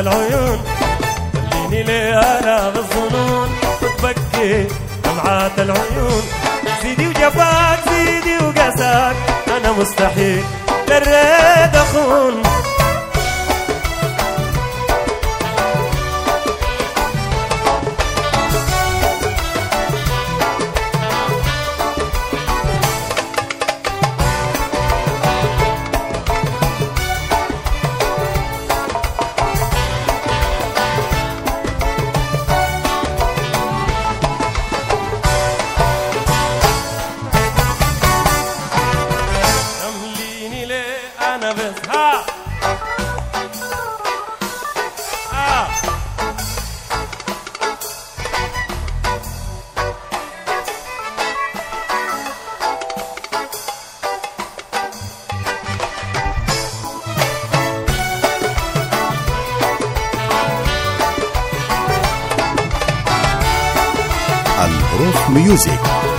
العيون. خليني ليه أنا بالظنون وتبكي دمعات العيون. زيدي وجفاك زيدي وقساك أنا مستحيل للريد أخون. الحروف ميوزك.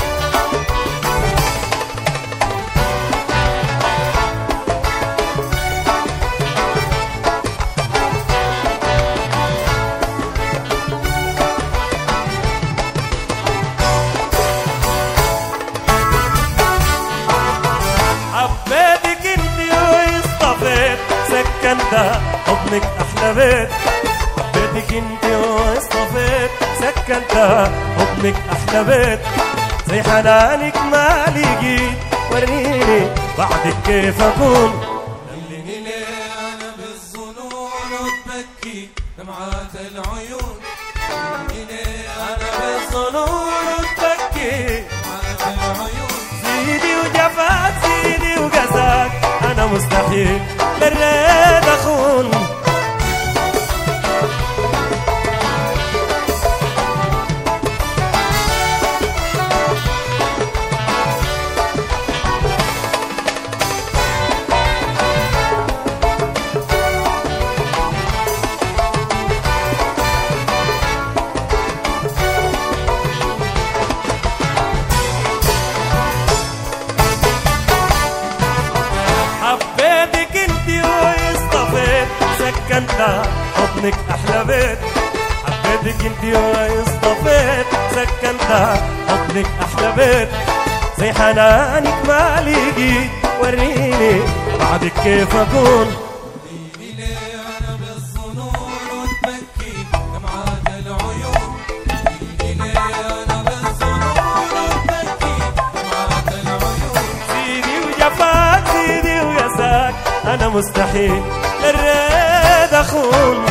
حبيتك انتي واصطفيت سكنت حضنك احلى بيت. حبيتك انتي واصطفيت سكنت حضنك احلى بيت. زي حنانك ما لقيت وريني بعدك كيف اكون. دلني ليه انا بالظنون وتبكي دمعات العيون. دلني ليه انا بالظنون وتبكي دمعات العيون. زيدي وجفاك زيدي وقساك انا مستحيل للريد اخون. حبيتك انتي واصطفيت سكنت حضنك احلى بيت. حبيتك انتي واصطفيت سكنت حضنك احلى بيت. زي حنانك ما لقيت وريني بعدك كيف اكون. دلني ليه انا بالظنون وتبكي دمعات العيون. دلني ليه انا بالظنون وتبكي دمعات العيون. زيدي وجفاك زيدي ويساك انا مستحيل للريد اخون.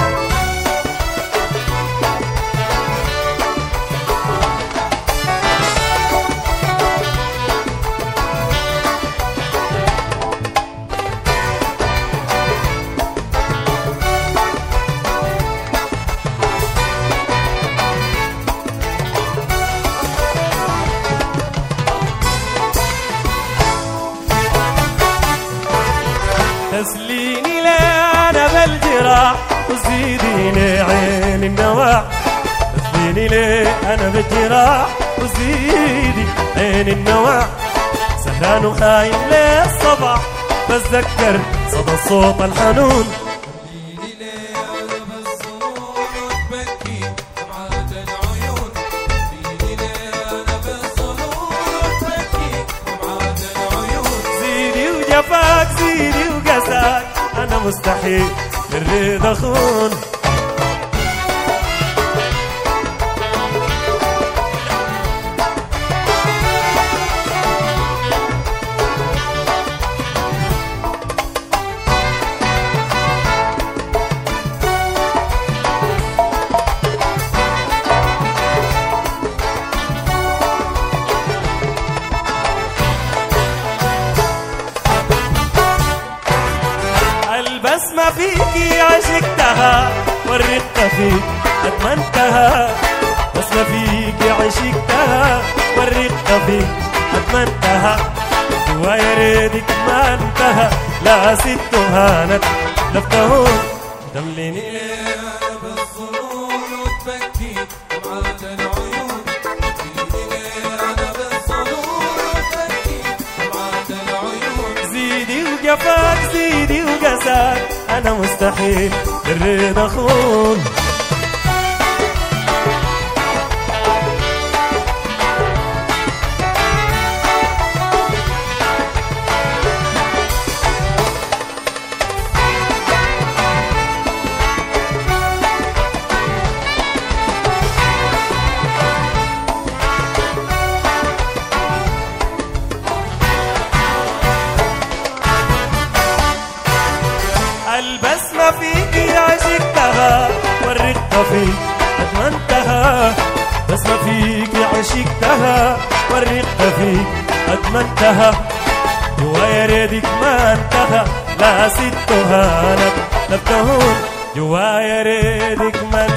تسليني ليه انا بالجراح وزيديني عين النواح. تسليني ليه انا بالجراح وزيدي عين النواح. سهران وخايم ليه الصباح بتذكر صدى صوت الحنون. دلني ليه انا بالظنون وتبكي دمعات العيون. دلني ليه انا بالظنون وتبكي دمعات العيون. زيدي وجفاك زيدي وقساك انا مستحيل للريد اخون. البسمة فيكي عشقتها وريتك فيك أدمنتها. بسمة فيكي عشقتها وريتك فيك أدمنتها. جوايا ريدك ما انتهى لا ست هانت لفتهون. دمليني ليه انا بالظنون وتبكي دمعات العيون. دلني ليه انا بالظنون وتبكي دمعات العيون. زيدي وجفاك زيدي وقساك أنا مستحيل فيه الرضا خون. البسمة فيك عشقتها والرقة فيك أدمنتها. بسمة فيك عشقتها والرقة فيك أدمنتها. جوايا ريدك ما انتهى لا ستها لك لم تهون. جوايا ريدك ما